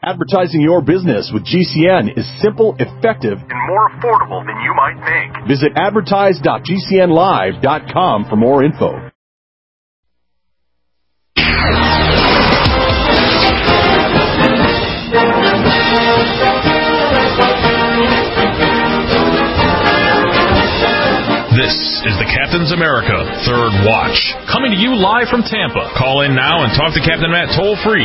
Advertising your business with GCN is simple, effective, and more affordable than you might think. Visit advertise.gcnlive.com for more info. This is the Captain's America Third Watch, coming to you live from Tampa. Call in now and talk to Captain Matt toll-free,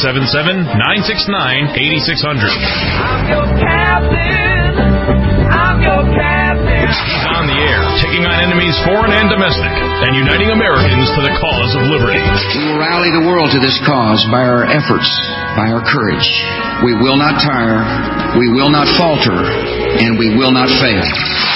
877-969-8600. I'm your captain. I'm your captain. He's on the air, taking on enemies foreign and domestic, and uniting Americans to the cause of liberty. We will rally the world to this cause by our efforts, by our courage. We will not tire, we will not falter, and we will not fail.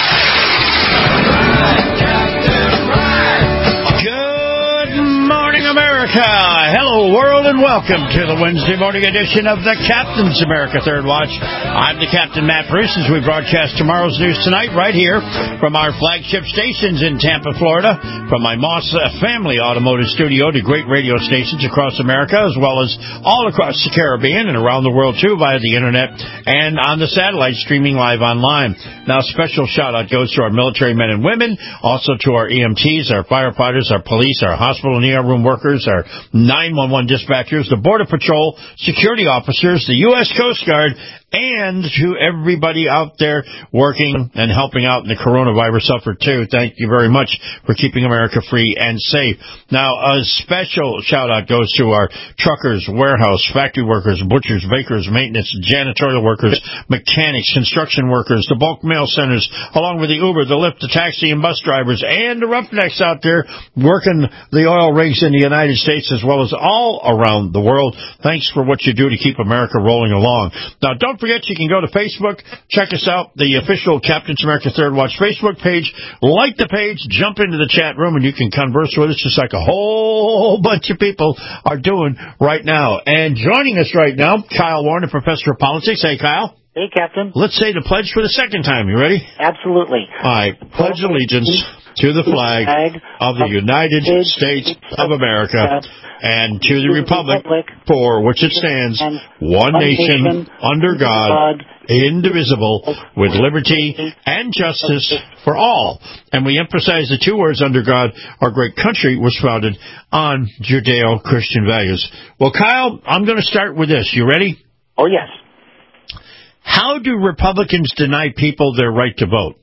Good morning, America. Hello, world, and welcome to the Wednesday morning edition of the Captain's America Third Watch. I'm the Captain, Matt Bruce, as we broadcast tomorrow's news tonight right here from our flagship stations in Tampa, Florida, from my Moss Family Automotive Studio to great radio stations across America, as well as all across the Caribbean and around the world, too, via the Internet and on the satellite, streaming live online. Now, special shout-out goes to our military men and women, also to our EMTs, our firefighters, our police, our hospital and ER room workers, our 911 dispatchers, the Border Patrol, security officers, the U.S. Coast Guard, and to everybody out there working and helping out in the coronavirus effort, too. Thank you very much for keeping America free and safe. Now, a special shout-out goes to our truckers, warehouse, factory workers, butchers, bakers, maintenance, janitorial workers, mechanics, construction workers, the bulk mail centers, along with the Uber, the Lyft, the taxi and bus drivers, and the roughnecks out there working the oil rigs in the United States as well as all around the world. Thanks for what you do to keep America rolling along. Now, don't forget, you can go to Facebook, check us out, the official Captain's America Third Watch Facebook page, like the page, jump into the chat room, and you can converse with us just like a whole bunch of people are doing right now. And joining us right now, Kyle Warner, Professor of Politics. Hey, Kyle. Hey, Captain. Let's say the pledge for the second time. You ready? Absolutely. All right. Pledge allegiance to the flag of the United States of America and to the republic for which it stands, one nation, under God, indivisible, with liberty and justice for all. And we emphasize the two words, under God. Our great country was founded on Judeo-Christian values. Well, Kyle, I'm going to start with this. You ready? Oh, yes. How do Republicans deny people their right to vote?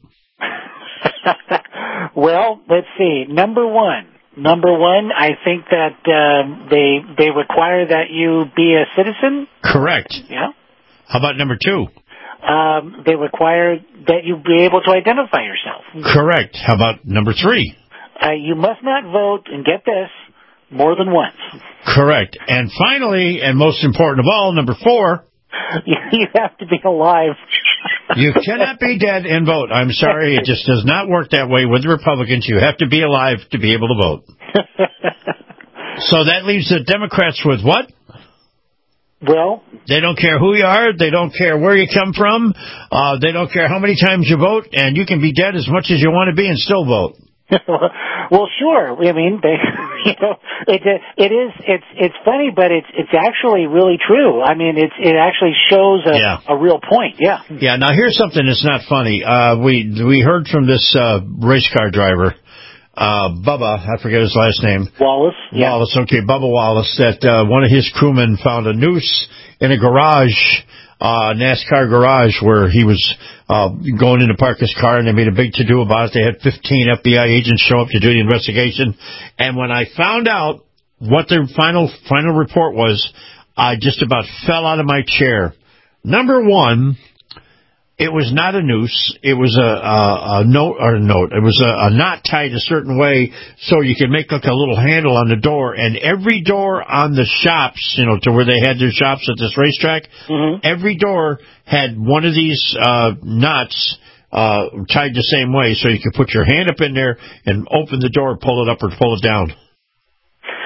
Well, let's see. Number one, I think that they require that you be a citizen. Correct. Yeah. How about number two? They require that you be able to identify yourself. Correct. How about number three? You must not vote, and get this, more than once. Correct. And finally, and most important of all, number four, you have to be alive. You cannot be dead and vote. I'm sorry, it just does not work that way with the Republicans. You have to be alive to be able to vote. So that leaves the Democrats with what? Well, they don't care who you are. They don't care where you come from. They don't care how many times you vote, and you can be dead as much as you want to be and still vote. Well, sure. I mean, it's funny, but it's actually really true. I mean, it actually shows a real point. Yeah. Yeah. Now here's something that's not funny. We heard from this race car driver, Bubba. I forget his last name. Wallace. Yeah. Wallace. Okay, Bubba Wallace. That one of his crewmen found a noose in a garage. NASCAR garage where he was going in to park his car, and they made a big to-do about it. They had 15 FBI agents show up to do the investigation. And when I found out what their final report was, I just about fell out of my chair. Number one, it was not a noose. It was a note. It was a knot tied a certain way so you could make like a little handle on the door. And every door on the shops, to where they had their shops at this racetrack, every door had one of these knots tied the same way, so you could put your hand up in there and open the door, pull it up or pull it down.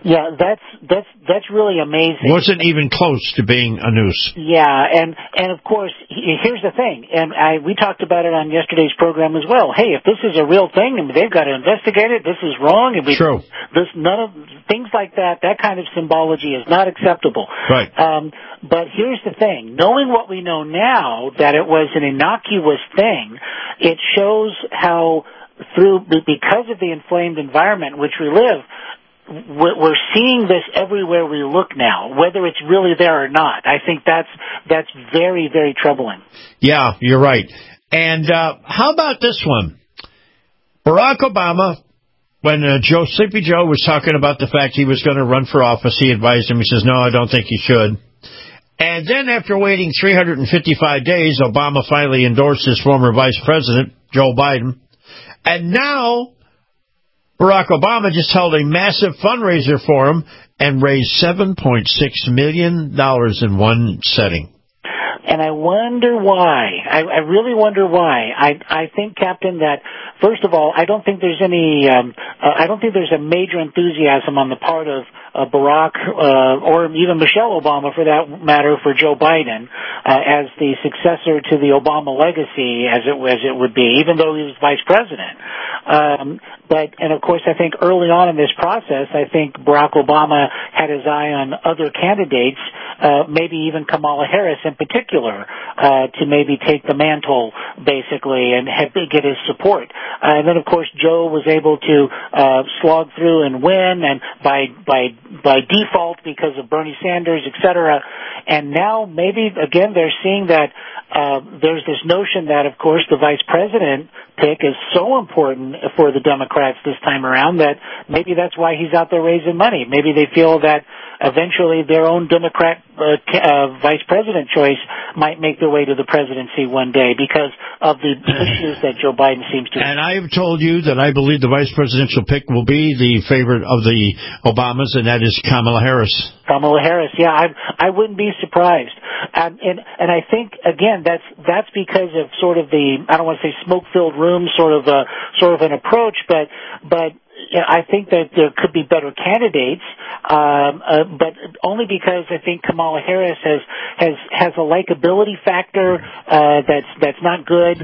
Yeah, that's really amazing. Wasn't even close to being a noose. Yeah, and of course, here's the thing, and we talked about it on yesterday's program as well. Hey, if this is a real thing, and they've got to investigate it, this is wrong, and True. None of things like that kind of symbology is not acceptable. Right. But here's the thing: knowing what we know now, that it was an innocuous thing, it shows how because of the inflamed environment in which we live, we're seeing this everywhere we look now, whether it's really there or not. I think that's very, very troubling. Yeah, you're right. And how about this one? Barack Obama, when Sleepy Joe was talking about the fact he was going to run for office, he advised him, he says, no, I don't think he should. And then after waiting 355 days, Obama finally endorsed his former vice president, Joe Biden. And now Barack Obama just held a massive fundraiser for him and raised $7.6 million in one setting. And I wonder why. I really wonder why. I think, Captain, that first of all, I don't think there's a major enthusiasm on the part of Barack or even Michelle Obama, for that matter, for Joe Biden as the successor to the Obama legacy, as it would be, even though he was vice president. And of course, I think early on in this process, I think Barack Obama had his eye on other candidates, maybe even Kamala Harris in particular, to maybe take the mantle, basically, and get his support. And then, of course, Joe was able to slog through and win, and by default because of Bernie Sanders, et cetera. And now maybe, again, they're seeing that there's this notion that, of course, the vice president pick is so important for the Democrats this time around that maybe that's why he's out there raising money. Maybe they feel that eventually their own Democrat vice president choice might make their way to the presidency one day because of the issues that Joe Biden seems to. And I have told you that I believe the vice presidential pick will be the favorite of the Obamas, and that is Kamala Harris. Kamala Harris, yeah, I wouldn't be surprised. And I think, again, that's because of sort of the, I don't want to say smoke-filled room sort of an approach, but I think that there could be better candidates, but only because I think Kamala Harris has a likability factor that's not good,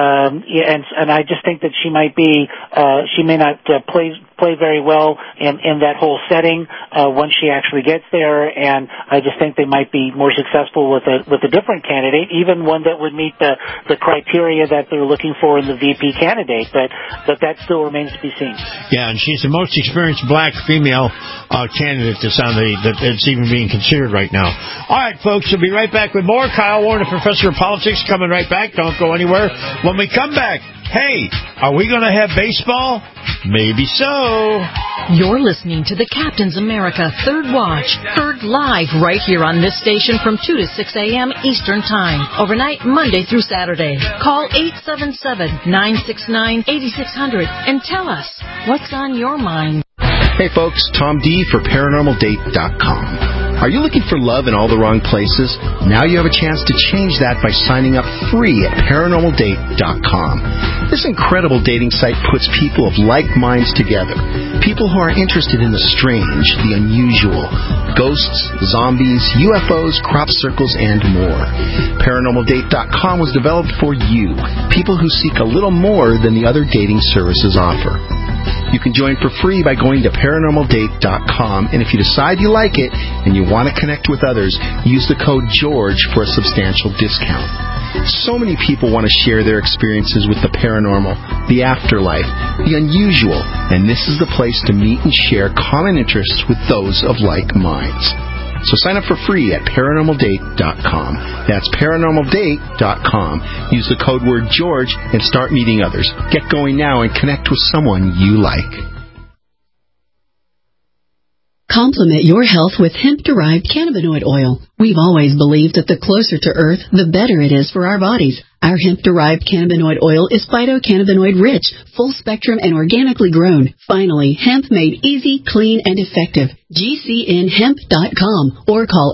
and I just think that she may not play very well in that whole setting once she actually gets there, and I just think they might be more successful with a different candidate, even one that would meet the criteria that they're looking for in the VP candidate, but that still remains to be seen. Yeah, and she's the most experienced black female candidate that's even being considered right now. All right, folks, we'll be right back with more. Kyle Warren, Professor of Politics, coming right back. Don't go anywhere. When we come back, hey, are we going to have baseball? Maybe so. You're listening to the Captain's America Third Watch, heard live right here on this station from 2 to 6 a.m. Eastern Time, overnight Monday through Saturday. Call 877-969-8600 and tell us what's on your mind. Hey folks, Tom D for ParanormalDate.com. Are you looking for love in all the wrong places? Now you have a chance to change that by signing up free at ParanormalDate.com. This incredible dating site puts people of like minds together. People who are interested in the strange, the unusual, ghosts, zombies, UFOs, crop circles, and more. ParanormalDate.com was developed for you, people who seek a little more than the other dating services offer. You can join for free by going to ParanormalDate.com, and if you decide you like it and you want to connect with others, use the code GEORGE for a substantial discount. So many people want to share their experiences with the paranormal, the afterlife, the unusual, and this is the place to meet and share common interests with those of like minds. So sign up for free at ParanormalDate.com. That's ParanormalDate.com. Use the code word George and start meeting others. Get going now and connect with someone you like. Complement your health with hemp-derived cannabinoid oil. We've always believed that the closer to Earth, the better it is for our bodies. Our hemp-derived cannabinoid oil is phytocannabinoid-rich, full-spectrum, and organically grown. Finally, hemp made easy, clean, and effective. GCNHemp.com or call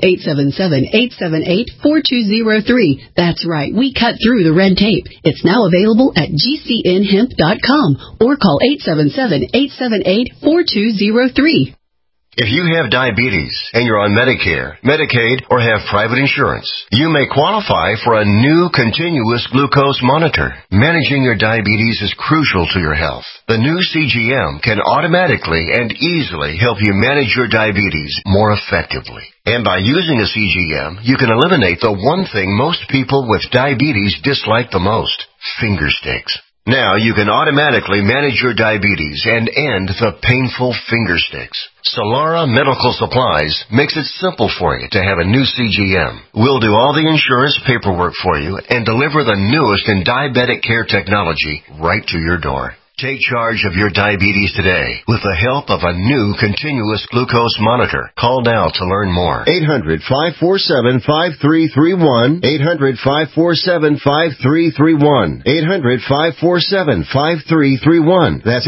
877-878-4203. That's right, we cut through the red tape. It's now available at GCNHemp.com or call 877-878-4203. If you have diabetes and you're on Medicare, Medicaid, or have private insurance, you may qualify for a new continuous glucose monitor. Managing your diabetes is crucial to your health. The new CGM can automatically and easily help you manage your diabetes more effectively. And by using a CGM, you can eliminate the one thing most people with diabetes dislike the most, finger sticks. Now you can automatically manage your diabetes and end the painful finger sticks. Solara Medical Supplies makes it simple for you to have a new CGM. We'll do all the insurance paperwork for you and deliver the newest in diabetic care technology right to your door. Take charge of your diabetes today with the help of a new continuous glucose monitor. Call now to learn more. 800-547-5331. 800-547-5331. 800-547-5331. That's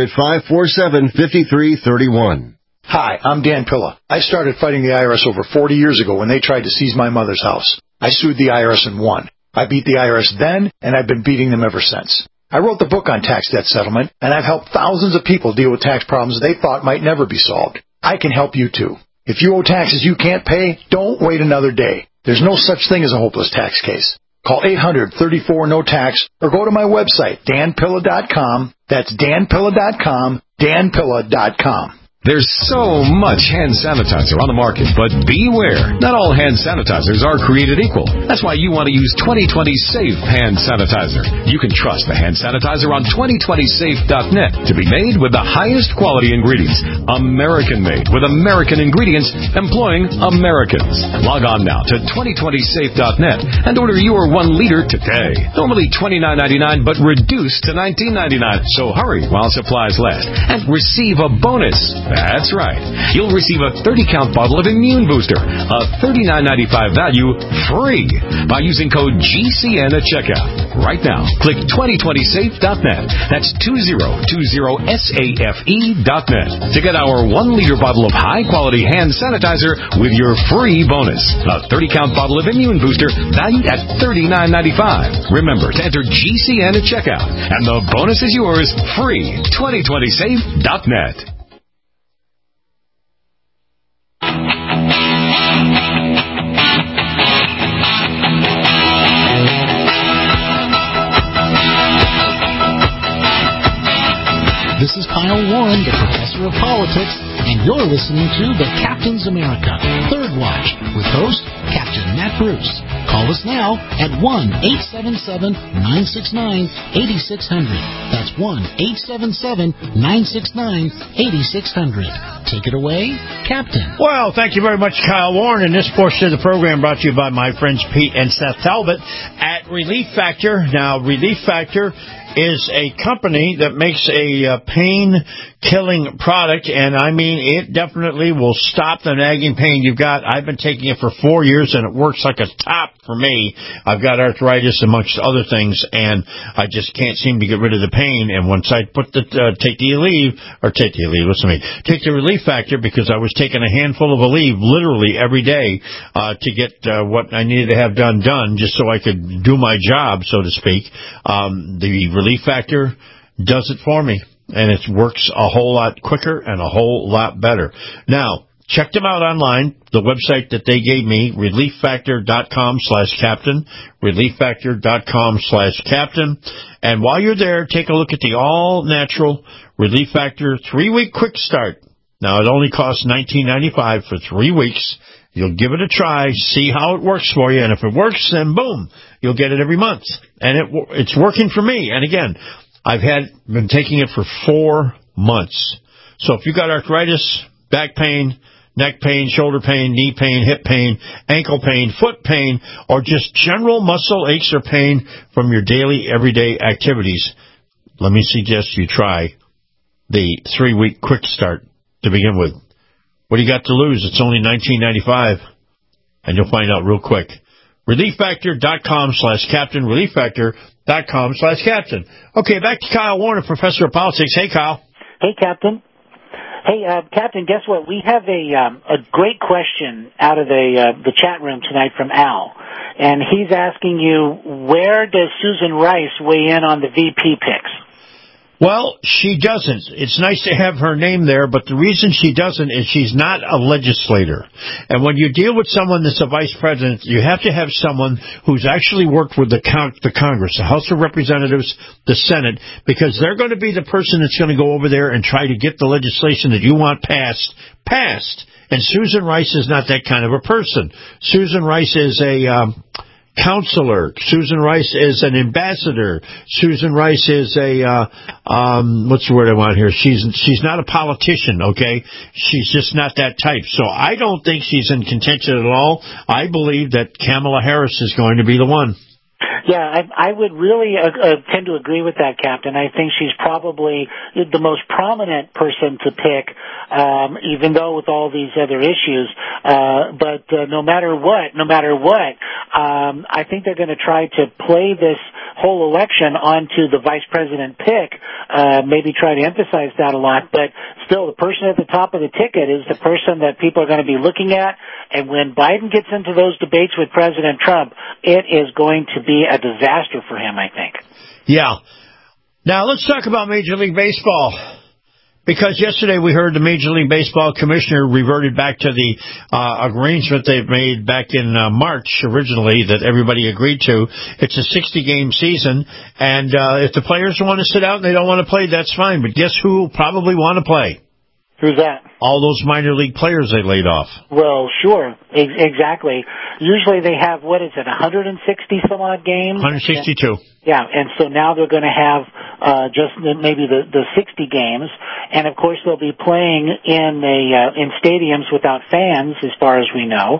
800-547-5331. Hi, I'm Dan Pilla. I started fighting the IRS over 40 years ago when they tried to seize my mother's house. I sued the IRS and won. I beat the IRS then, and I've been beating them ever since. I wrote the book on tax debt settlement, and I've helped thousands of people deal with tax problems they thought might never be solved. I can help you, too. If you owe taxes you can't pay, don't wait another day. There's no such thing as a hopeless tax case. Call 800-34-NO-TAX or go to my website, danpilla.com. That's danpilla.com, danpilla.com. There's so much hand sanitizer on the market, but beware. Not all hand sanitizers are created equal. That's why you want to use 2020 Safe Hand Sanitizer. You can trust the hand sanitizer on 2020safe.net to be made with the highest quality ingredients. American-made with American ingredients employing Americans. Log on now to 2020safe.net and order your 1 liter today. Normally $29.99, but reduced to $19.99. So hurry while supplies last and receive a bonus. That's right. You'll receive a 30-count bottle of Immune Booster, a $39.95 value, free by using code GCN at checkout. Right now, click 2020safe.net. That's 2020safe.net to get our 1-liter bottle of high-quality hand sanitizer with your free bonus. A 30-count bottle of Immune Booster valued at $39.95. Remember to enter GCN at checkout, and the bonus is yours free. 2020safe.net. This is Kyle Warren, the Professor of Politics, and you're listening to The Captain's America, Third Watch, with host Captain Matt Bruce. Call us now at 1-877-969-8600. That's 1-877-969-8600. Take it away, Captain. Well, thank you very much, Kyle Warren. And this portion of the program brought to you by my friends Pete and Seth Talbot at Relief Factor. Now, Relief Factor is a company that makes a pain-killing product, and I mean, it definitely will stop the nagging pain you've got. I've been taking it for 4 years, and it works like a top for me. I've got arthritis amongst other things, and I just can't seem to get rid of the pain. And once I put take the Relief Factor, because I was taking a handful of Aleve literally every day to get what I needed to have done, just so I could do my job, so to speak. The Relief Factor does it for me, and it works a whole lot quicker and a whole lot better. Now, check them out online, the website that they gave me, relieffactor.com/captain, relieffactor.com/captain. And while you're there, take a look at the all-natural Relief Factor 3-week quick start. Now, it only costs $19.95 for 3 weeks. You'll give it a try, see how it works for you, and if it works, then boom, you'll get it every month. And it's working for me. And again, I've been taking it for 4 months. So if you've got arthritis, back pain, neck pain, shoulder pain, knee pain, hip pain, ankle pain, foot pain, or just general muscle aches or pain from your daily, everyday activities, let me suggest you try the 3-week quick start to begin with. What do you got to lose? It's only $19.95, and you'll find out real quick. ReliefFactor.com/captain, ReliefFactor.com/captain. Okay, back to Kyle Warner, Professor of Politics. Hey, Kyle. Hey, Captain. Hey, Captain, guess what? We have a great question out of the chat room tonight from Al, and he's asking you, where does Susan Rice weigh in on the VP picks? Well, she doesn't. It's nice to have her name there, but the reason she doesn't is she's not a legislator. And when you deal with someone that's a vice president, you have to have someone who's actually worked with the Congress, the House of Representatives, the Senate, because they're going to be the person that's going to go over there and try to get the legislation that you want passed. And Susan Rice is not that kind of a person. Susan Rice is a counselor. Susan Rice is an ambassador. Susan Rice is a what's the word I want here? She's not a politician, okay? She's just not that type. So I don't think she's in contention at all. I believe that Kamala Harris is going to be the one. Yeah, I would really tend to agree with that, Captain. I think she's probably the most prominent person to pick, even though with all these other issues. But no matter what, I think they're going to try to play this whole election onto the vice president pick, maybe try to emphasize that a lot. But still, the person at the top of the ticket is the person that people are going to be looking at. And when Biden gets into those debates with President Trump, it is going to be a disaster for him, I think. Yeah. Now, let's talk about Major League Baseball. Because yesterday we heard the Major League Baseball commissioner reverted back to the arrangement they've made back in March originally that everybody agreed to. It's a 60-game season, and if the players want to sit out and they don't want to play, that's fine. But guess who will probably want to play? Who's that? All those minor league players they laid off. Well, sure. Exactly. Usually they have, 160-some-odd games? 162. Yeah, and so now they're going to have just maybe the 60 games, and of course they'll be playing in stadiums without fans, as far as we know.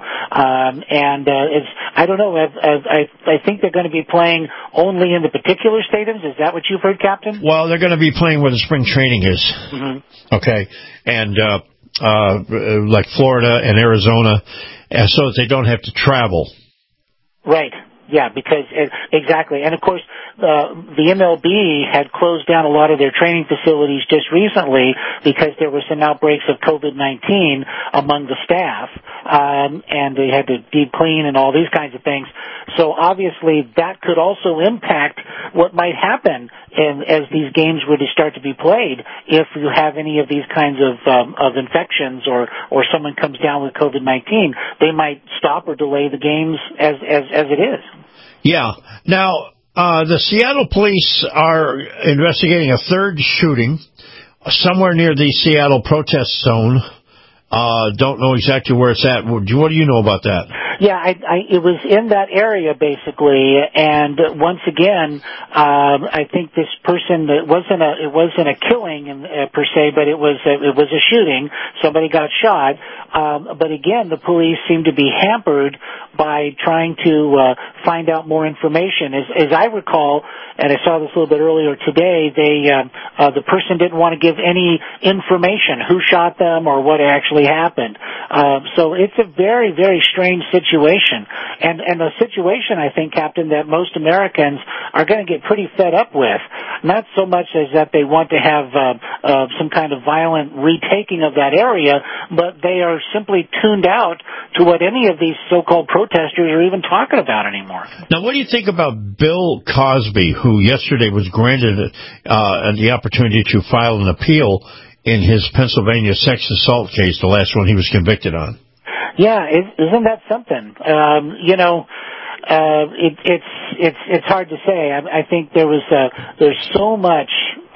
I don't know. I think they're going to be playing only in the particular stadiums. Is that what you've heard, Captain? Well, they're going to be playing where the spring training is. Mm-hmm. Okay, and like Florida and Arizona, so that they don't have to travel. Right. Yeah, because exactly. And of course, the MLB had closed down a lot of their training facilities just recently because there were some outbreaks of COVID-19 among the staff, and they had to deep clean and all these kinds of things. So obviously that could also impact what might happen as these games were to start to be played if you have any of these kinds of infections or someone comes down with COVID-19. They might stop or delay the games as it is. Yeah. Now, the Seattle police are investigating a third shooting somewhere near the Seattle protest zone. Don't know exactly where it's at. What do you know about that? Yeah, it was in that area basically, and once again, I think this person, it wasn't a killing per se, but it was a shooting. Somebody got shot, but again, the police seem to be hampered by trying to find out more information. As I recall, and I saw this a little bit earlier today, the person didn't want to give any information, who shot them or what actually happened. So it's a very, very strange situation, and a situation, I think, Captain, that most Americans are going to get pretty fed up with. Not so much as that they want to have some kind of violent retaking of that area, but they are simply tuned out to what any of these so-called protesters are even talking about anymore. Now, what do you think about Bill Cosby, who yesterday was granted the opportunity to file an appeal in his Pennsylvania sex assault case, the last one he was convicted on? Yeah, isn't that something? It's hard to say. I think there's so much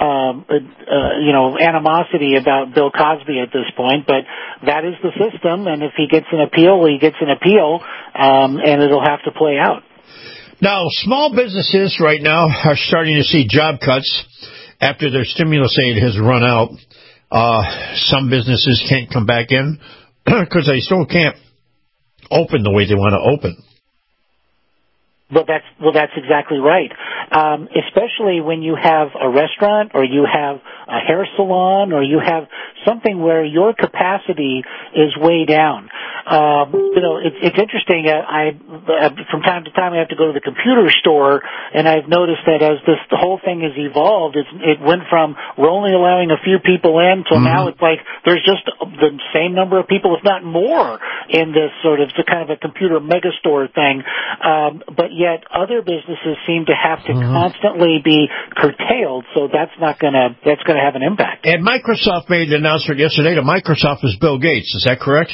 animosity about Bill Cosby at this point, but that is the system, and if he gets an appeal, he gets an appeal, and it'll have to play out. Now, small businesses right now are starting to see job cuts after their stimulus aid has run out. Some businesses can't come back in because they still can't open the way they want to open. Well, that's exactly right. Especially when you have a restaurant or you have a hair salon or you have something where your capacity is way down. It's interesting. From time to time I have to go to the computer store, and I've noticed that as the whole thing has evolved, it went from we're only allowing a few people in till now it's like there's just the same number of people, if not more, in this sort of kind of a computer megastore thing. But yet other businesses seem to have to constantly be curtailed, so that's gonna have an impact. And Microsoft made an announcement yesterday to Microsoft is Bill Gates. Is that correct?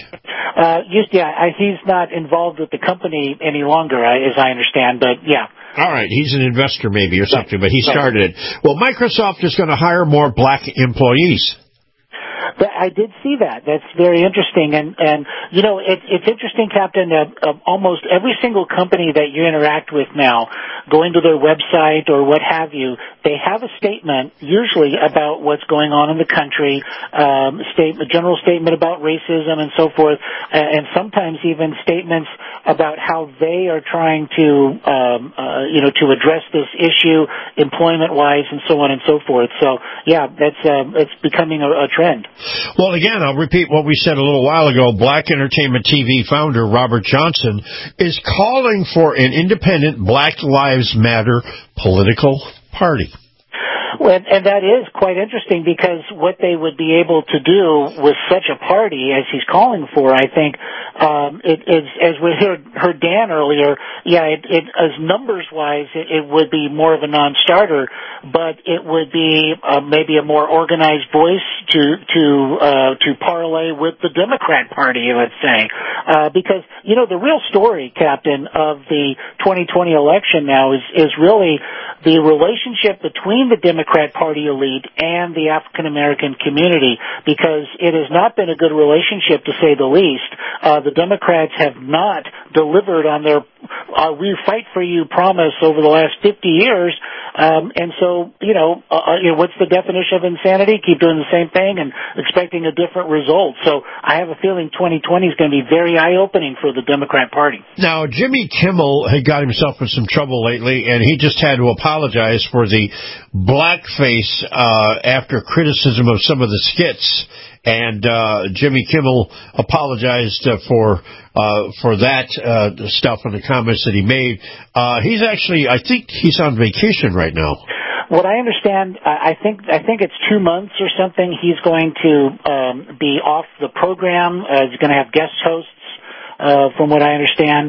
He's not involved with the company any longer, as I understand, but yeah. All right, he's an investor maybe or something, but he started it. Well, Microsoft is going to hire more black employees. I did see that. That's very interesting. And it's interesting, Captain, almost every single company that you interact with now, going to their website or what have you, they have a statement, usually about what's going on in the country, a general statement about racism and so forth, and sometimes even statements about how they are trying to address this issue employment-wise and so on and so forth. So, yeah, it's becoming a trend. Well, again, I'll repeat what we said a little while ago. Black Entertainment TV founder Robert Johnson is calling for an independent Black Lives Matter political party. Well, and that is quite interesting because what they would be able to do with such a party as he's calling for, I think, it is, as we heard Dan earlier, as numbers-wise, it would be more of a non-starter, but it would be maybe a more organized voice to parlay with the Democrat Party, let's say. Because, the real story, Captain, of the 2020 election now is really the relationship between the Democrat Party elite and the African American community, because it has not been a good relationship, to say the least. The Democrats have not delivered on their "we fight for you" promise over the last 50 years, and so what's the definition of insanity? Keep doing the same thing and expecting a different result. So I have a feeling 2020 is going to be very eye-opening for the Democrat Party. Now, Jimmy Kimmel had got himself in some trouble lately, and he just had to apologize for the blackface after criticism of some of the skits. And Jimmy Kimmel apologized for that stuff and the comments that he made. He's actually, I think he's on vacation right now. What I understand, I think it's 2 months or something. He's going to be off the program. He's going to have guest hosts, from what I understand.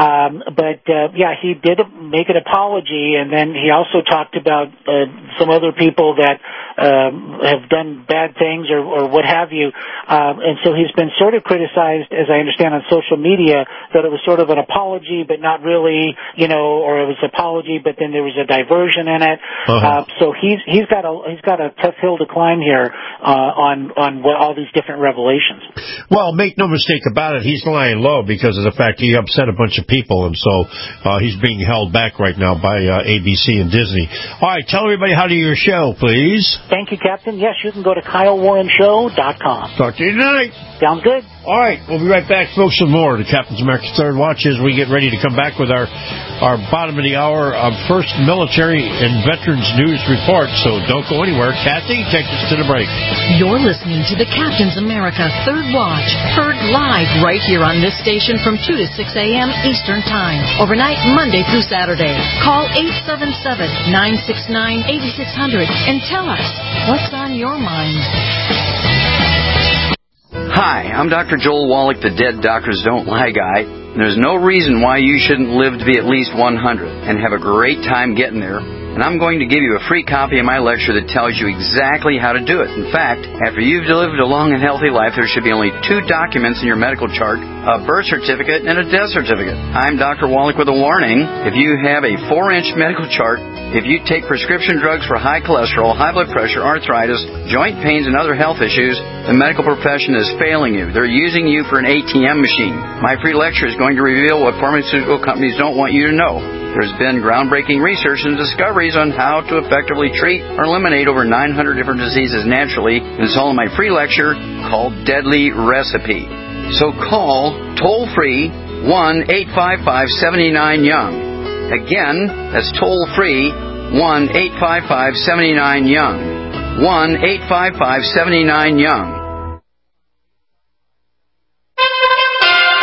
He did make an apology, and then he also talked about some other people that have done bad things or what have you. And so he's been sort of criticized, as I understand, on social media, that it was sort of an apology, but not really, or it was an apology, but then there was a diversion in it. So he's got a tough hill to climb here on all these different revelations. Well, make no mistake about it, he's lying low because of the fact he upset a bunch of people, and so he's being held back right now by ABC and Disney. All right, tell everybody how to do your show, please. Thank you, Captain. Yes, you can go to KyleWarrenShow.com. Talk to you tonight. Sounds good. All right, we'll be right back, folks, with more of the Captain's America Third Watch as we get ready to come back with our bottom of the hour first military and veterans news report. So don't go anywhere. Kathy, take us to the break. You're listening to the Captain's America Third Watch, heard live right here on this station from 2 to 6 a.m. Eastern Time, overnight Monday through Saturday. Call 877-969-8600 and tell us what's on your mind. Hi, I'm Dr. Joel Wallach, the Dead Doctors Don't Lie guy. There's no reason why you shouldn't live to be at least 100 and have a great time getting there. And I'm going to give you a free copy of my lecture that tells you exactly how to do it. In fact, after you've lived a long and healthy life, there should be only 2 documents in your medical chart, a birth certificate and a death certificate. I'm Dr. Wallach with a warning. If you have a 4-inch medical chart, if you take prescription drugs for high cholesterol, high blood pressure, arthritis, joint pains, and other health issues, the medical profession is failing you. They're using you for an ATM machine. My free lecture is going to reveal what pharmaceutical companies don't want you to know. There's been groundbreaking research and discoveries on how to effectively treat or eliminate over 900 different diseases naturally. It's all in my free lecture called Deadly Recipe. So call toll-free 1-855-79-YOUNG. Again, that's toll-free 1-855-79-YOUNG. 1-855-79-YOUNG.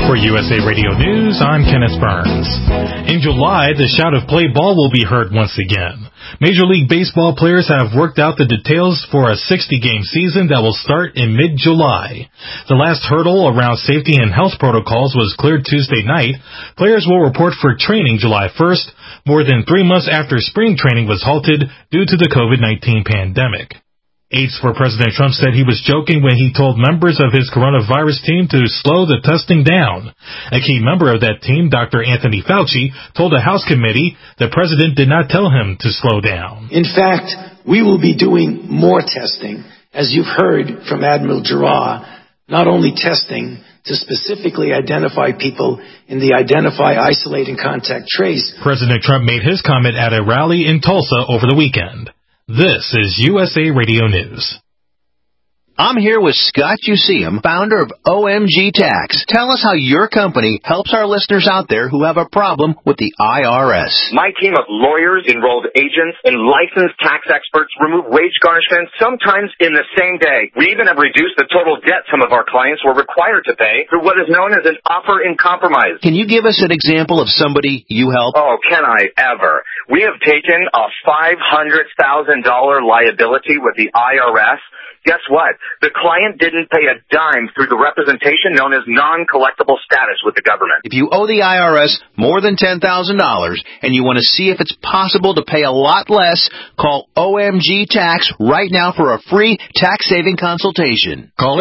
For USA Radio News, I'm Kenneth Burns. In July, the shout of play ball will be heard once again. Major League Baseball players have worked out the details for a 60-game season that will start in mid-July. The last hurdle around safety and health protocols was cleared Tuesday night. Players will report for training July 1st, more than 3 months after spring training was halted due to the COVID-19 pandemic. Aides for President Trump said he was joking when he told members of his coronavirus team to slow the testing down. A key member of that team, Dr. Anthony Fauci, told a House committee the president did not tell him to slow down. In fact, we will be doing more testing, as you've heard from Admiral Giroir, not only testing to specifically identify people in the Identify, Isolate, and Contact Trace. President Trump made his comment at a rally in Tulsa over the weekend. This is USA Radio News. I'm here with Scott Useum, founder of OMG Tax. Tell us how your company helps our listeners out there who have a problem with the IRS. My team of lawyers, enrolled agents, and licensed tax experts remove wage garnishments sometimes in the same day. We even have reduced the total debt some of our clients were required to pay through what is known as an offer in compromise. Can you give us an example of somebody you help? Oh, can I ever? We have taken a $500,000 liability with the IRS. Guess what? The client didn't pay a dime through the representation known as non-collectible status with the government. If you owe the IRS more than $10,000 and you want to see if it's possible to pay a lot less, call OMG Tax right now for a free tax-saving consultation. Call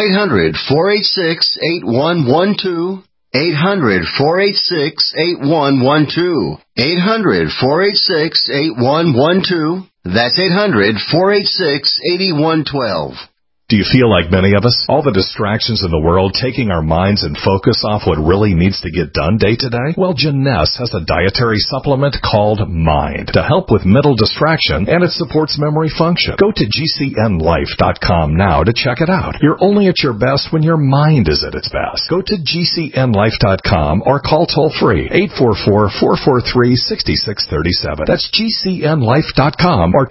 800-486-8112. 800-486-8112. 800-486-8112. That's 800-486-8112. Do you feel like many of us? All the distractions in the world taking our minds and focus off what really needs to get done day to day? Well, Jeunesse has a dietary supplement called Mind to help with mental distraction, and it supports memory function. Go to GCNlife.com now to check it out. You're only at your best when your mind is at its best. Go to GCNlife.com or call toll-free 844-443-6637. That's GCNlife.com or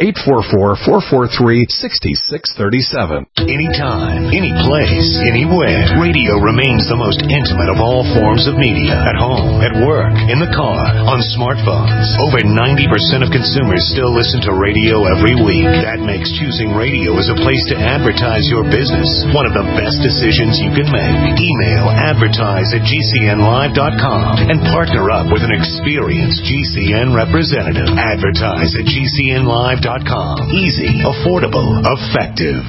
844-443-6637. Anytime, any place, anywhere. Radio remains the most intimate of all forms of media. At home, at work, in the car, on smartphones. Over 90% of consumers still listen to radio every week. That makes choosing radio as a place to advertise your business one of the best decisions you can make. Email advertise@gcnlive.com and partner up with an experienced GCN representative. Advertise@gcnlive.com. Easy, affordable, effective.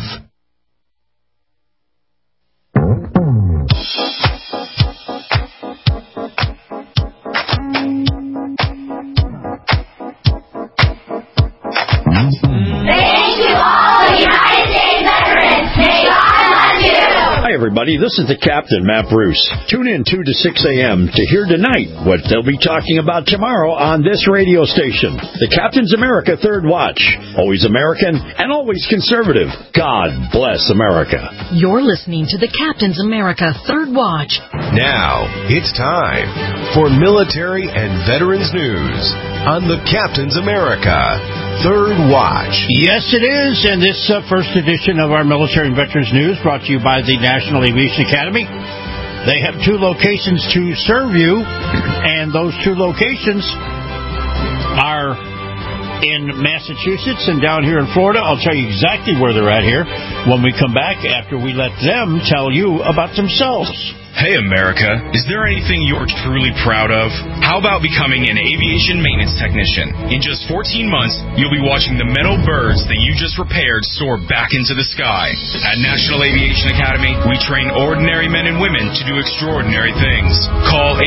Hi, everybody. This is the Captain, Matt Bruce. Tune in 2 to 6 a.m. to hear tonight what they'll be talking about tomorrow on this radio station. The Captain's America Third Watch. Always American and always conservative. God bless America. You're listening to the Captain's America Third Watch. Now, it's time for military and veterans news on the Captain's America Third Watch. Yes, it is, and this first edition of our Military and Veterans News brought to you by the National Aviation Academy. They have 2 locations to serve you, and those 2 locations are in Massachusetts and down here in Florida. I'll tell you exactly where they're at here when we come back after we let them tell you about themselves. Hey, America, is there anything you're truly proud of? How about becoming an aviation maintenance technician? In just 14 months, you'll be watching the metal birds that you just repaired soar back into the sky. At National Aviation Academy, we train ordinary men and women to do extraordinary things. Call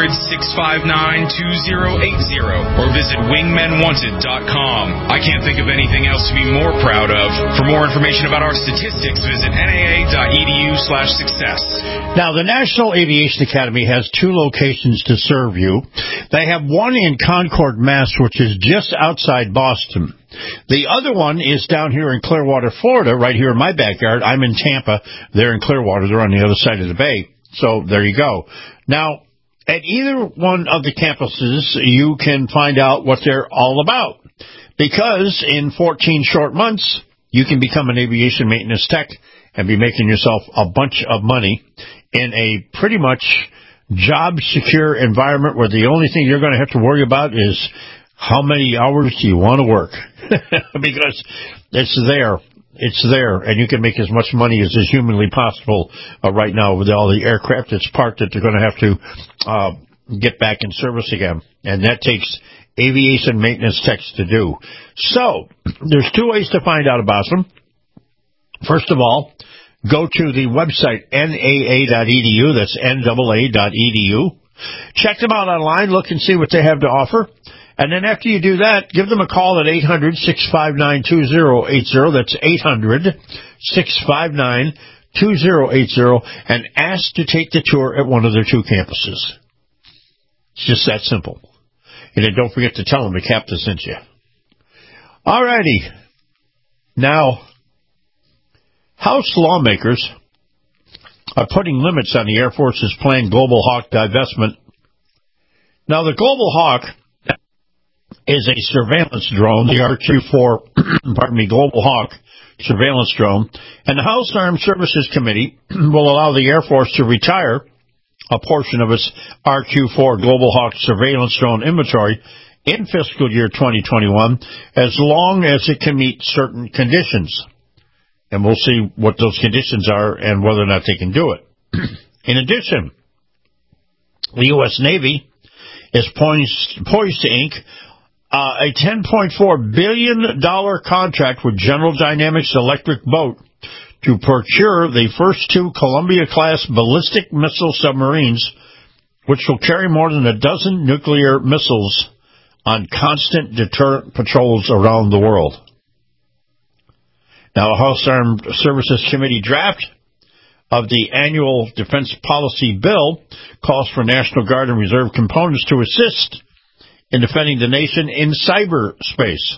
800-659-2080 or visit wingmenwanted.com. I can't think of anything else to be more proud of. For more information about our statistics, visit naa.edu/success. Now, the National Aviation Academy has 2 locations to serve you. They have one in Concord, Mass., which is just outside Boston. The other one is down here in Clearwater, Florida, right here in my backyard. I'm in Tampa. They're in Clearwater. They're on the other side of the bay. So there you go. Now, at either one of the campuses, you can find out what they're all about. Because in 14 short months, you can become an aviation maintenance tech and be making yourself a bunch of money in a pretty much job-secure environment where the only thing you're going to have to worry about is how many hours do you want to work? Because it's there. It's there, and you can make as much money as is humanly possible right now with all the aircraft that's parked that they're going to have to get back in service again. And that takes aviation maintenance techs to do. So, there's two ways to find out about them. First of all, go to the website naa.edu. That's NAA.edu. Check them out online. Look and see what they have to offer. And then after you do that, give them a call at 800-659-2080. That's 800-659-2080. And ask to take the tour at one of their two campuses. It's just that simple. And then don't forget to tell them the captain sent you. All righty. Now, House lawmakers are putting limits on the Air Force's planned Global Hawk divestment. Now, the Global Hawk is a surveillance drone, the RQ-4, Global Hawk surveillance drone, and the House Armed Services Committee will allow the Air Force to retire a portion of its RQ-4 Global Hawk surveillance drone inventory in fiscal year 2021 as long as it can meet certain conditions. And we'll see what those conditions are and whether or not they can do it. In addition, the U.S. Navy is poised to ink a $10.4 billion contract with General Dynamics Electric Boat to procure the first two Columbia-class ballistic missile submarines, which will carry more than a dozen nuclear missiles on constant deterrent patrols around the world. Now, the House Armed Services Committee draft of the annual defense policy bill calls for National Guard and Reserve components to assist in defending the nation in cyberspace.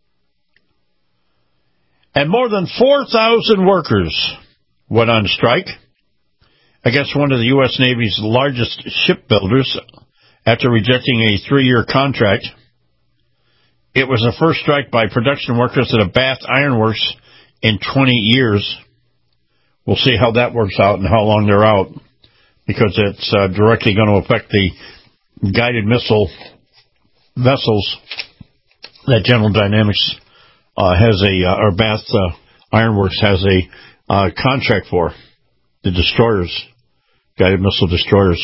And more than 4,000 workers went on strike against one of the U.S. Navy's largest shipbuilders after rejecting a 3-year contract. It was the first strike by production workers at a Bath Iron Works in 20 years. We'll see how that works out and how long they're out, because it's directly going to affect the guided missile vessels that General Dynamics has or Bath Iron Works has a contract for, the destroyers, guided missile destroyers.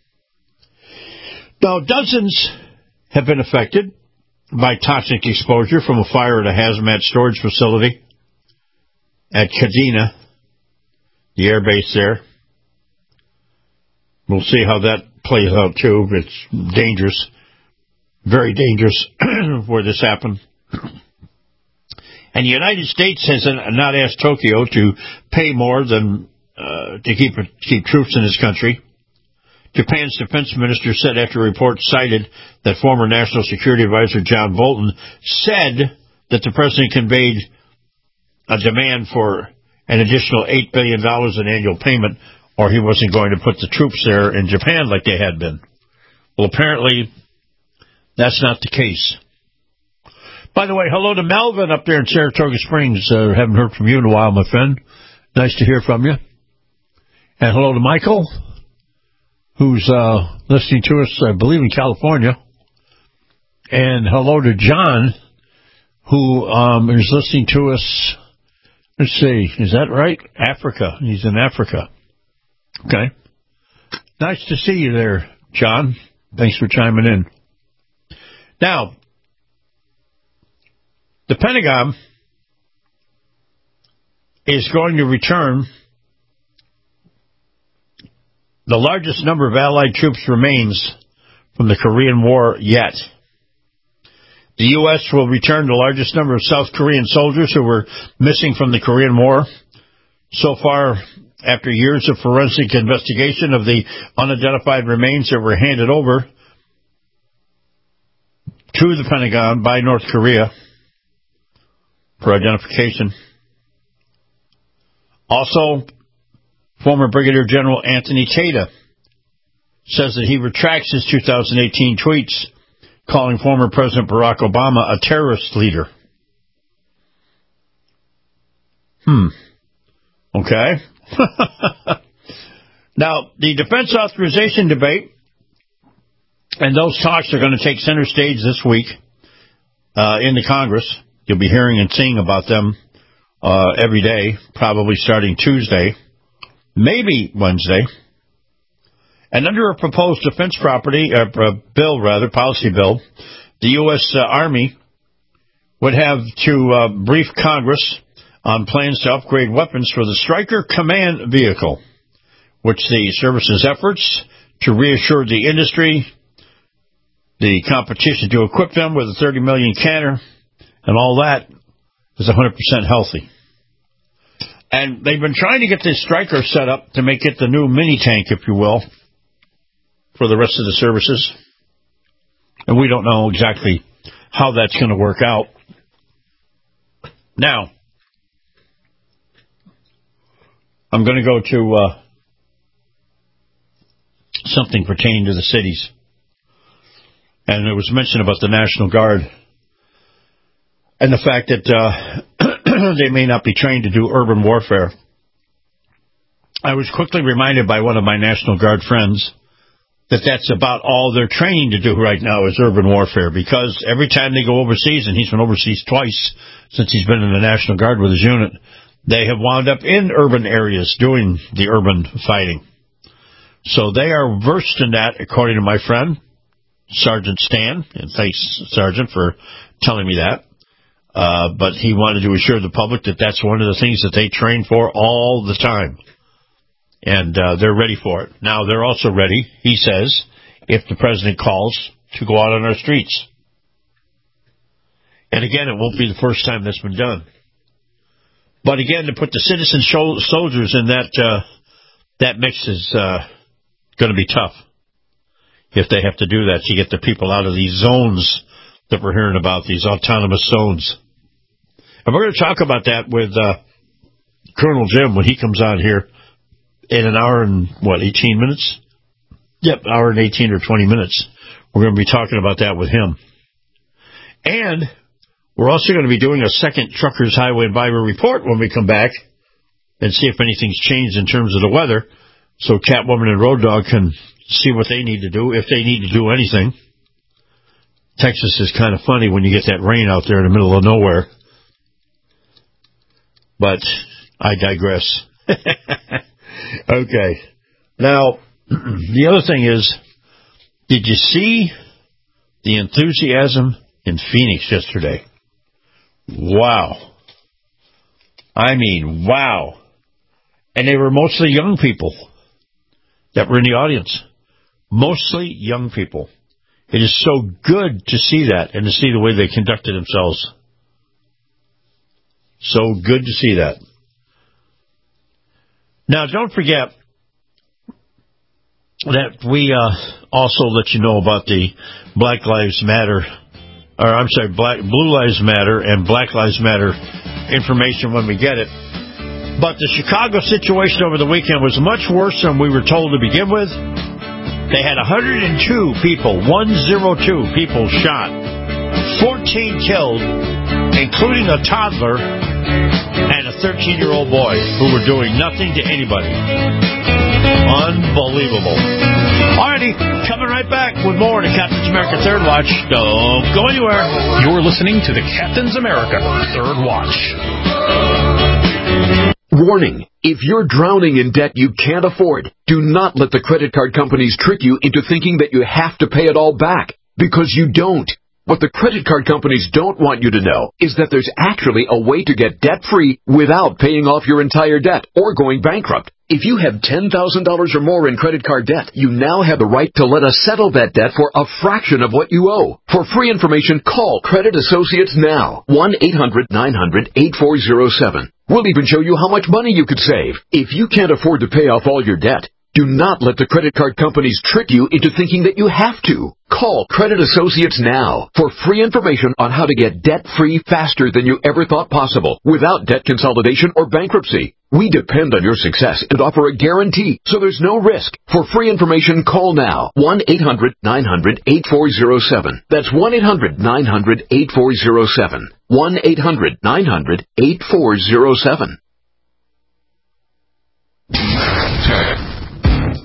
Now, dozens have been affected by toxic exposure from a fire at a hazmat storage facility at Kadena, the air base there. We'll see how that plays out, too. It's dangerous, very dangerous where this happened. And the United States has not asked Tokyo to pay more than to keep troops in this country. Japan's defense minister said after a report cited that former National Security Advisor John Bolton said that the president conveyed a demand for an additional $8 billion in annual payment, or he wasn't going to put the troops there in Japan like they had been. Well, apparently, that's not the case. By the way, hello to Melvin up there in Saratoga Springs. Haven't heard from you in a while, my friend. Nice to hear from you. And hello to Michael, who's listening to us, I believe, in California. And hello to John, who is listening to us. Let's see, is that right? Africa. He's in Africa. Okay. Nice to see you there, John. Thanks for chiming in. Now, the Pentagon is going to return the largest number of Allied troops remains from the Korean War yet. The U.S. will return the largest number of South Korean soldiers who were missing from the Korean War. So far, after years of forensic investigation of the unidentified remains that were handed over to the Pentagon by North Korea for identification. Also, former Brigadier General Anthony Tata says that he retracts his 2018 tweets calling former President Barack Obama a terrorist leader. Okay. Now, the defense authorization debate and those talks are going to take center stage this week in the Congress. You'll be hearing and seeing about them every day, probably starting Tuesday, maybe Wednesday. And under a proposed defense policy bill, the U.S. Army would have to brief Congress on plans to upgrade weapons for the Stryker Command vehicle, which the service's efforts to reassure the industry, the competition to equip them with a 30 million canner, and all that is 100% healthy. And they've been trying to get this Stryker set up to make it the new mini tank, if you will, for the rest of the services. And we don't know exactly how that's going to work out. Now, I'm going to go to something pertaining to the cities. And it was mentioned about the National Guard and the fact that they may not be trained to do urban warfare. I was quickly reminded by one of my National Guard friends that that's about all they're training to do right now is urban warfare, because every time they go overseas, and he's been overseas twice since he's been in the National Guard with his unit, they have wound up in urban areas doing the urban fighting. So they are versed in that, according to my friend, Sergeant Stan, and thanks, Sergeant, for telling me that. But he wanted to assure the public that that's one of the things that they train for all the time. And they're ready for it. Now, they're also ready, he says, if the president calls, to go out on our streets. And again, it won't be the first time that's been done. But again, to put the citizen soldiers in that mix is going to be tough. If they have to do that, to get the people out of these zones that we're hearing about, these autonomous zones. And we're going to talk about that with Colonel Jim when he comes on here in an hour and, 18 minutes? Yep, hour and 18 or 20 minutes. We're going to be talking about that with him. And we're also going to be doing a second Truckers, Highway, and Byway report when we come back and see if anything's changed in terms of the weather, so Catwoman and Road Dogg can see what they need to do, if they need to do anything. Texas is kind of funny when you get that rain out there in the middle of nowhere. But I digress. Okay. Now, the other thing is, did you see the enthusiasm in Phoenix yesterday? Wow. I mean, wow. And they were mostly young people that were in the audience. Mostly young people. It is so good to see that and to see the way they conducted themselves. So good to see that. Now, don't forget that we also let you know about the Blue Lives Matter and Black Lives Matter information when we get it. But the Chicago situation over the weekend was much worse than we were told to begin with. They had 102 people, 102 people shot, 14 killed, including a toddler and a 13-year-old boy who were doing nothing to anybody. Unbelievable. Alrighty, coming right back with more to Captain's America Third Watch. Don't go anywhere. You're listening to the Captain's America Third Watch. Warning, if you're drowning in debt you can't afford, do not let the credit card companies trick you into thinking that you have to pay it all back, because you don't. What the credit card companies don't want you to know is that there's actually a way to get debt-free without paying off your entire debt or going bankrupt. If you have $10,000 or more in credit card debt, you now have the right to let us settle that debt for a fraction of what you owe. For free information, call Credit Associates now. 1-800-900-8407. We'll even show you how much money you could save. If you can't afford to pay off all your debt, do not let the credit card companies trick you into thinking that you have to. Call Credit Associates now for free information on how to get debt-free faster than you ever thought possible without debt consolidation or bankruptcy. We depend on your success and offer a guarantee, so there's no risk. For free information, call now. 1-800-900-8407. That's 1-800-900-8407. 1-800-900-8407.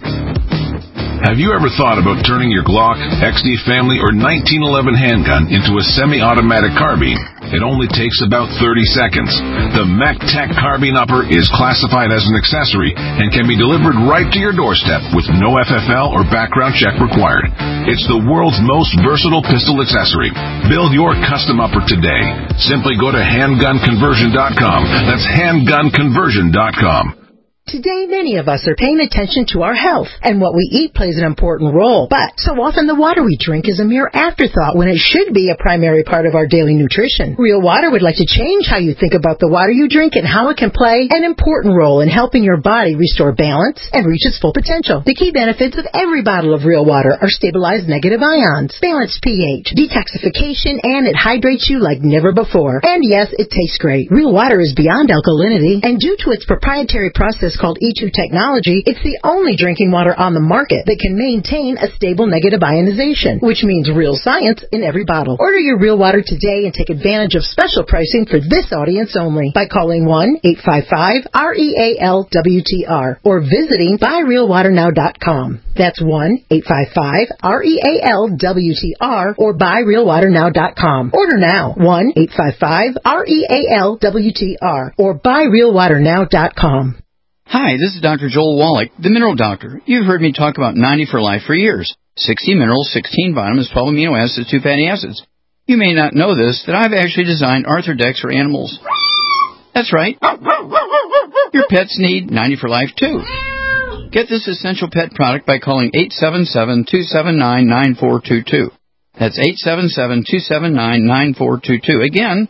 Have you ever thought about turning your Glock, XD Family, or 1911 handgun into a semi-automatic carbine? It only takes about 30 seconds. The MacTac Carbine Upper is classified as an accessory and can be delivered right to your doorstep with no FFL or background check required. It's the world's most versatile pistol accessory. Build your custom upper today. Simply go to handgunconversion.com. That's handgunconversion.com. Today, many of us are paying attention to our health, and what we eat plays an important role. But so often the water we drink is a mere afterthought when it should be a primary part of our daily nutrition. Real Water would like to change how you think about the water you drink and how it can play an important role in helping your body restore balance and reach its full potential. The key benefits of every bottle of Real Water are stabilized negative ions, balanced pH, detoxification, and it hydrates you like never before. And yes, it tastes great. Real Water is beyond alkalinity, and due to its proprietary process called E2 technology, it's the only drinking water on the market that can maintain a stable negative ionization, which means real science in every bottle. Order your Real Water today and take advantage of special pricing for this audience only by calling 1-855-REAL-WTR or visiting buyrealwaternow.com. That's 1-855-REAL-WTR or buyrealwaternow.com. Order now. 1-855-REAL-WTR or buyrealwaternow.com. Hi, this is Dr. Joel Wallach, the Mineral Doctor. You've heard me talk about 90 for Life for years. 60 minerals, 16 vitamins, 12 amino acids, 2 fatty acids. You may not know this, that I've actually designed Arthrodex for animals. That's right. Your pets need 90 for Life, too. Get this essential pet product by calling 877-279-9422. That's 877-279-9422. Again,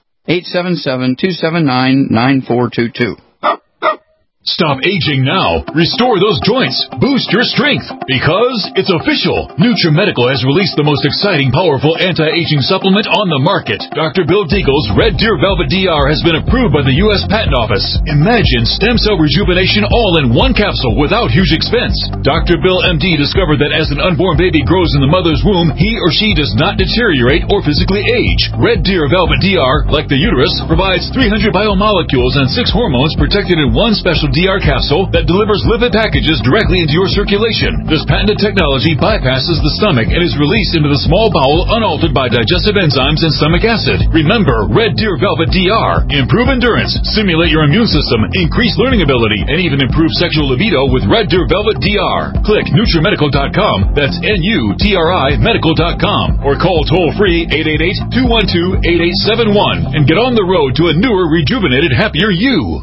877-279-9422. Stop aging now. Restore those joints. Boost your strength. Because it's official. NutriMedical has released the most exciting, powerful anti-aging supplement on the market. Dr. Bill Deagle's Red Deer Velvet DR has been approved by the U.S. Patent Office. Imagine stem cell rejuvenation all in one capsule without huge expense. Dr. Bill MD discovered that as an unborn baby grows in the mother's womb, he or she does not deteriorate or physically age. Red Deer Velvet DR, like the uterus, provides 300 biomolecules and 6 hormones protected in one special DR capsule that delivers lipid packages directly into your circulation. This patented technology bypasses the stomach and is released into the small bowel unaltered by digestive enzymes and stomach acid. Remember, Red Deer Velvet DR. Improve endurance, stimulate your immune system, increase learning ability, and even improve sexual libido with Red Deer Velvet DR. Click NutriMedical.com, that's NUTRI Medical.com, or call toll-free 888-212-8871 and get on the road to a newer, rejuvenated, happier you.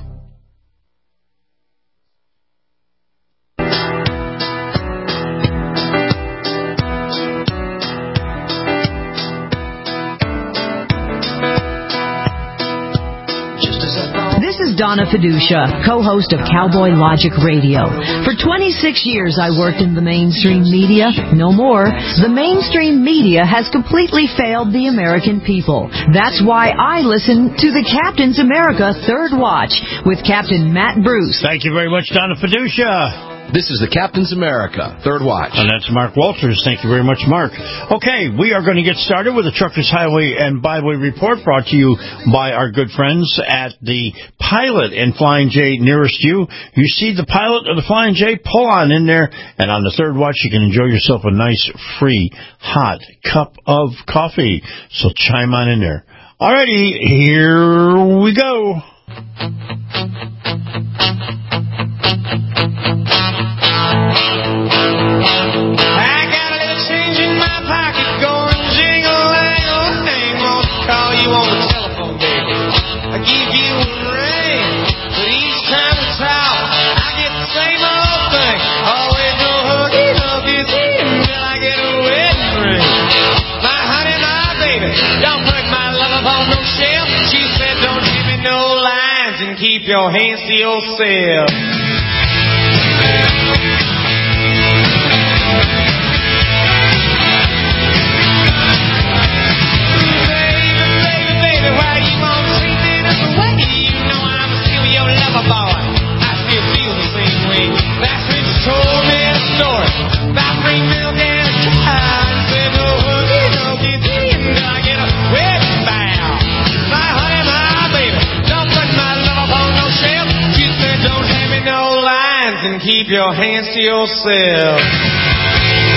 Donna Fiducia, co-host of Cowboy Logic Radio. For 26 years, I worked in the mainstream media. No more. The mainstream media has completely failed the American people. That's why I listen to the Captain's America Third Watch with Captain Matt Bruce. Thank you very much, Donna Fiducia. This is the Captain's America Third Watch. And that's Mark Walters. Thank you very much, Mark. Okay, we are going to get started with the Truckers Highway and Byway Report brought to you by our good friends at the Pilot and Flying J nearest you. You see the Pilot or the Flying J, pull on in there, and on the Third Watch you can enjoy yourself a nice, free, hot cup of coffee. So chime on in there. Alrighty, here we go. Keep your hands to yourself. Baby, why you won't treat me this way? You know I'm still your lover boy. I still feel the same way. Last week you told me a story about free milk and a cow. You said no hooky, no kissy, until I get a wedding bow. My honey, my baby, don't put my love on no shelf. You said don't hand me no lines and keep your hands to yourself.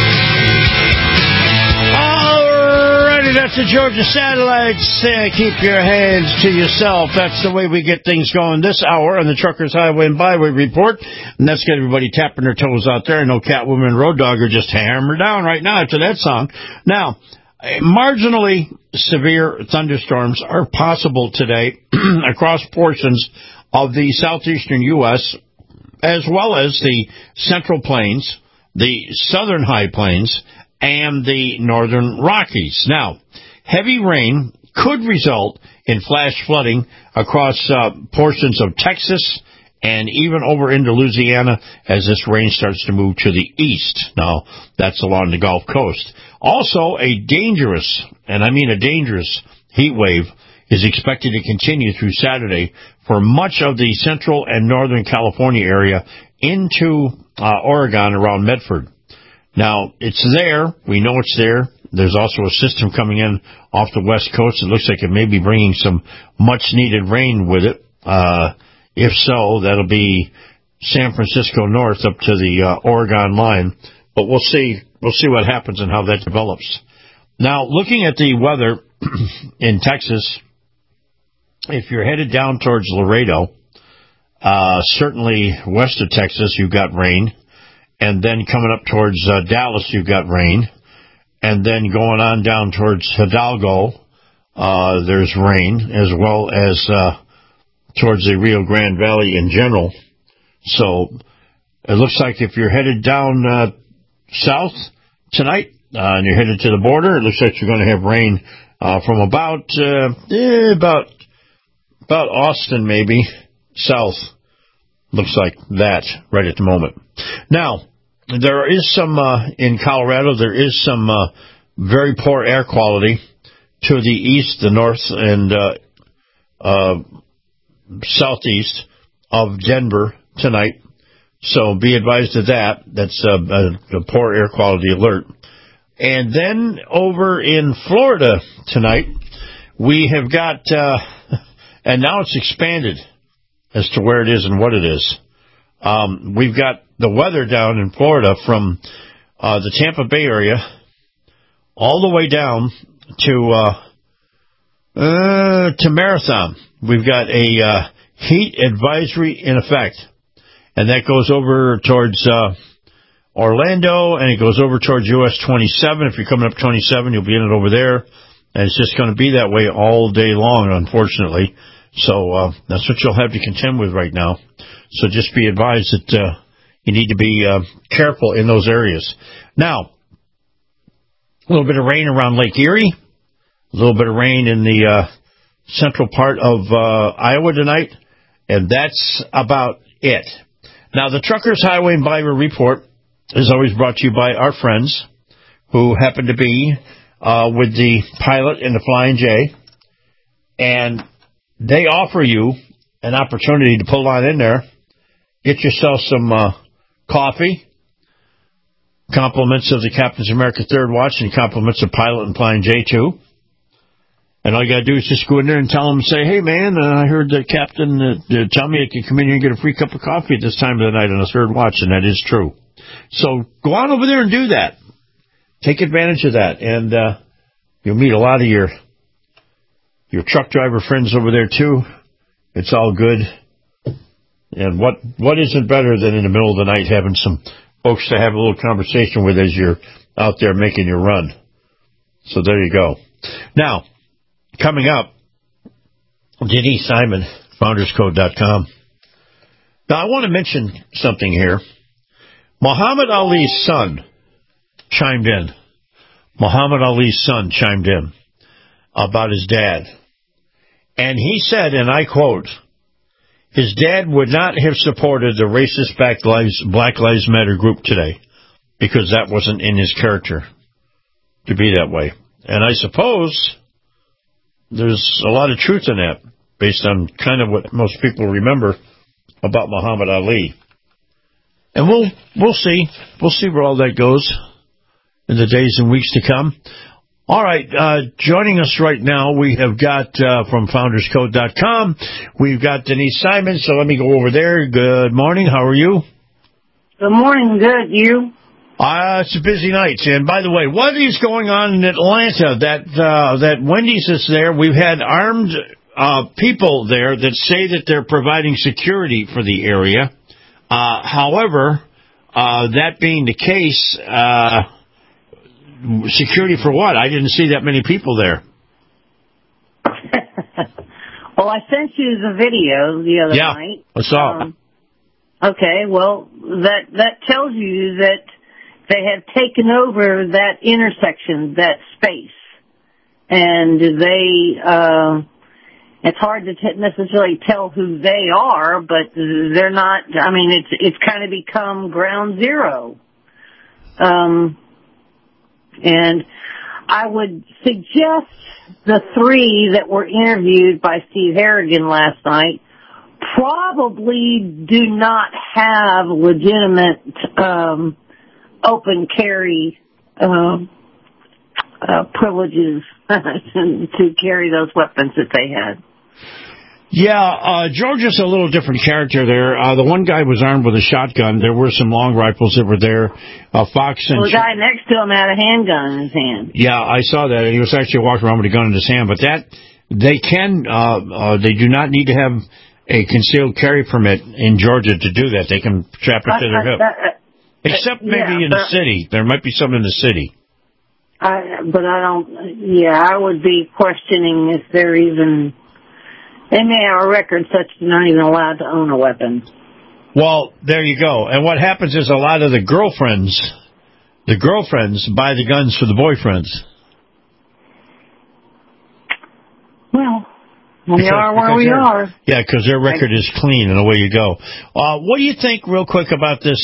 That's the Georgia Satellites. Keep your hands to yourself. That's the way we get things going this hour on the Truckers Highway and Byway Report. And that's got everybody tapping their toes out there. I know Catwoman and Road Dogg are just hammered down right now after that song. Now, marginally severe thunderstorms are possible today across portions of the southeastern U.S., as well as the Central Plains, the Southern High Plains, and the Northern Rockies. Now, heavy rain could result in flash flooding across portions of Texas and even over into Louisiana as this rain starts to move to the east. Now, that's along the Gulf Coast. Also, a dangerous, and I mean a dangerous, heat wave is expected to continue through Saturday for much of the central and northern California area into Oregon around Medford. Now, it's there. We know it's there. There's also a system coming in off the west coast. It looks like it may be bringing some much-needed rain with it. If so, that'll be San Francisco north up to the Oregon line. But we'll see. We'll see what happens and how that develops. Now, looking at the weather in Texas, if you're headed down towards Laredo, certainly west of Texas, you've got rain. And then coming up towards Dallas, you've got rain. And then going on down towards Hidalgo, there's rain, as well as towards the Rio Grande Valley in general. So it looks like if you're headed down south tonight and you're headed to the border, it looks like you're going to have rain from about Austin, maybe, south. Looks like that right at the moment. Now, there is some, in Colorado, there is some very poor air quality to the east, the north, and southeast of Denver tonight. So be advised of that. That's a poor air quality alert. And then over in Florida tonight, we have got, and now it's expanded as to where it is and what it is. We've got the weather down in Florida from the Tampa Bay area all the way down to Marathon. We've got a heat advisory in effect, and that goes over towards Orlando, and it goes over towards US 27. If you're coming up 27, you'll be in it over there, and it's just going to be that way all day long, unfortunately. So that's what you'll have to contend with right now. So just be advised that you need to be careful in those areas. Now, a little bit of rain around Lake Erie, a little bit of rain in the central part of Iowa tonight, and that's about it. Now, the Truckers Highway and Byway Report is always brought to you by our friends who happen to be with the Pilot and the Flying J, and they offer you an opportunity to pull on in there, get yourself some coffee, compliments of the Captain's America Third Watch, and compliments of Pilot and Flying J too. And all you got to do is just go in there and tell them, say, hey, man, I heard the captain tell me I can come in here and get a free cup of coffee at this time of the night on the Third Watch, and that is true. So go on over there and do that. Take advantage of that, and you'll meet a lot of your truck driver friends over there, too. It's all good. And what isn't better than in the middle of the night having some folks to have a little conversation with as you're out there making your run. So there you go. Now, coming up, Denise Simon, founderscode.com. Now, I want to mention something here. Muhammad Ali's son chimed in. Muhammad Ali's son chimed in about his dad. And he said, and I quote, his dad would not have supported the racist Black Lives Matter group today because that wasn't in his character to be that way. And I suppose there's a lot of truth in that based on kind of what most people remember about Muhammad Ali. And we'll see. We'll see where all that goes in the days and weeks to come. All right, joining us right now, we have got from founderscode.com, we've got Denise Simon, so let me go over there. Good morning, how are you? Good morning, good, you? It's a busy night. And by the way, what is going on in Atlanta? That Wendy's is there. We've had armed people there that say that they're providing security for the area. However, that being the case, security for what? I didn't see that many people there. Well, I sent you the video the other night. I saw it. Okay, well, that tells you that they have taken over that intersection, that space. And it's hard to necessarily tell who they are, but they're not, I mean, it's kind of become ground zero. And I would suggest the three that were interviewed by Steve Harrigan last night probably do not have legitimate open carry privileges to carry those weapons that they had. Yeah, Georgia's a little different character there. The one guy was armed with a shotgun. There were some long rifles that were there. Fox and... Well, the guy next to him had a handgun in his hand. Yeah, I saw that. He was actually walking around with a gun in his hand. But they do not need to have a concealed carry permit in Georgia to do that. They can strap it to their hip. Except maybe in the city. There might be some in the city. I would be questioning if they're even... They may have a record such they're not even allowed to own a weapon. Well, there you go. And what happens is a lot of the girlfriends buy the guns for the boyfriends. Well, we are where we are. Yeah, because their record is clean, and away you go. What do you think, real quick, about this?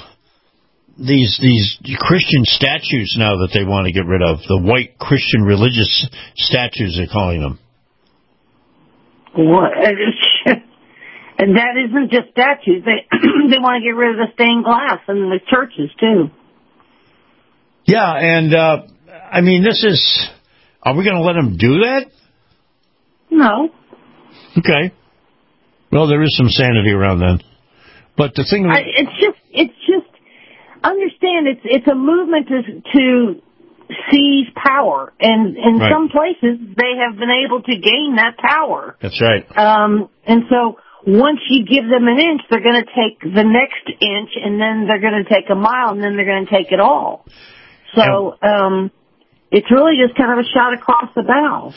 These Christian statues now that they want to get rid of, the white Christian religious statues they're calling them. What? And that isn't just statues. They want to get rid of the stained glass in the churches too. Yeah, and I mean, are we going to let them do that? No. Okay. Well, there is some sanity around then. But the thing, it's just understand it's a movement to seize power, and in some places they have been able to gain that power. That's right. And so once you give them an inch, they're going to take the next inch, and then they're going to take a mile, and then they're going to take it all. So it's really just kind of a shot across the bow.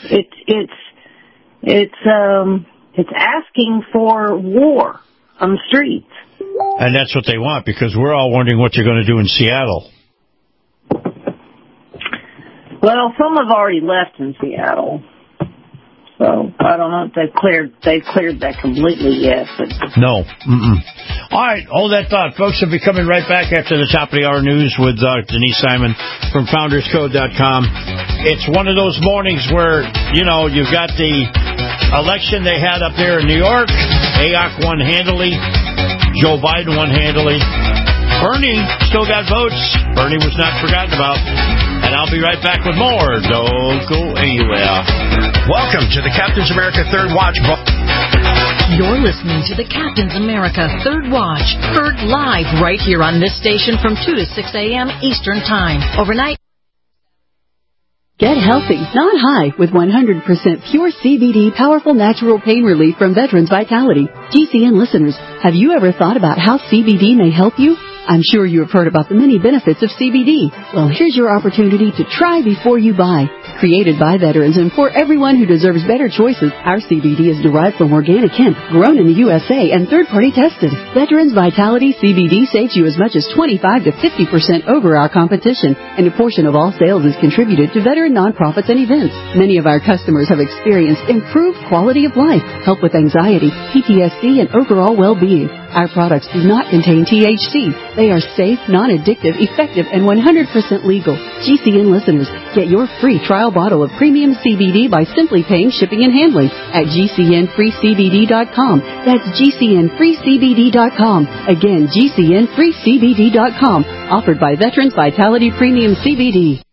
It's asking for war on the streets. And that's what they want, because we're all wondering what you're going to do in Seattle. Well, some have already left in Seattle, so I don't know if they've cleared that completely yet. But no. All right, hold that thought, folks. We'll be coming right back after the top of the hour news with Denise Simon from FoundersCode.com. It's one of those mornings where you've got the election they had up there in New York. AOC won handily. Joe Biden won handily. Bernie still got votes. Bernie was not forgotten about. And I'll be right back with more. Don't go anywhere. Welcome to the Captain's America Third Watch. You're listening to the Captain's America Third Watch, heard live right here on this station from 2 to 6 a.m. Eastern Time. Overnight. Get healthy, not high, with 100% pure CBD powerful natural pain relief from Veterans Vitality. GCN listeners, have you ever thought about how CBD may help you? I'm sure you have heard about the many benefits of CBD. Well, here's your opportunity to try before you buy. Created by veterans and for everyone who deserves better choices, our CBD is derived from organic hemp, grown in the USA, and third-party tested. Veterans Vitality CBD saves you as much as 25 to 50% over our competition, and a portion of all sales is contributed to veteran nonprofits and events. Many of our customers have experienced improved quality of life, help with anxiety, PTSD, and overall well-being. Our products do not contain THC. They are safe, non-addictive, effective, and 100% legal. GCN listeners, get your free trial bottle of premium CBD by simply paying shipping and handling at GCNFreeCBD.com. That's GCNFreeCBD.com. Again, GCNFreeCBD.com. Offered by Veterans Vitality Premium CBD.